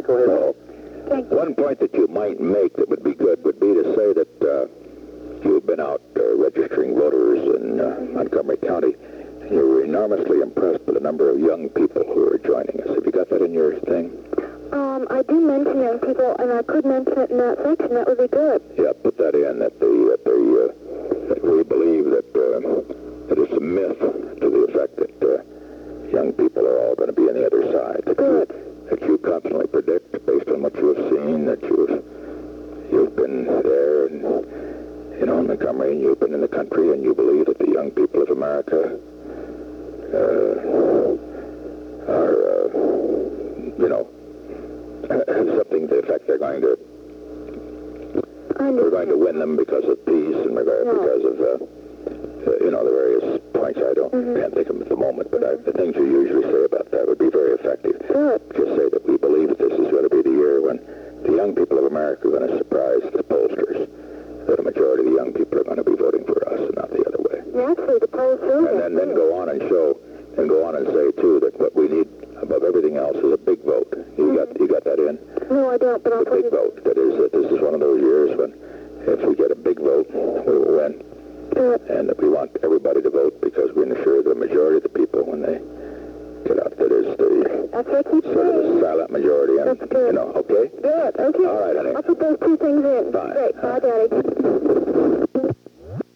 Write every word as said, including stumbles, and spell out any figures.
Go ahead. So, Thank you. one point that you might make that would be good would be to say that uh, you've been out uh, registering voters in uh, Montgomery County. You were enormously impressed with the number of young people who are joining us. Have you got that in your thing? Um, I do mention young people, and I could mention it in that section. That would be good. Yeah, put that in, that, the, that, the, uh, that we believe that, uh, that it's a myth to the effect that uh, young people are all going to be on the other side. That Good. You, that you confidently predict, based on what you have seen, that you've, you've been there and, you know, in Montgomery, and you've been in the country, and you believe that the young people of America uh, are, uh, you know, something to the effect they're going to we're going to win them because of peace and regard, No. because of, uh, uh, you know, the various points. I don't Mhm. can't think of them at the moment, but I, the things you usually say about that would be very effective. Good. Just say that we believe that this is going to be the year when the young people of America are going to surprise the pollsters, that a majority of the young people are going to be voting for us and not the other way. Actually, the polls show And that. then, then go on and show, and go on and say, too, that what we need above everything else is a big vote. You got you got that in? No, I don't, but I'll A put big it. vote. That is, that this is one of those years when if we get a big vote, we will win. Good. And that we want everybody to vote because we're sure the majority of the people, when they get out, that is the That's what I keep sort of the saying. silent majority. And, That's good. you know, okay? Good. Okay. All right, honey. I'll put those two things in. Fine. Great. Bye, Daddy.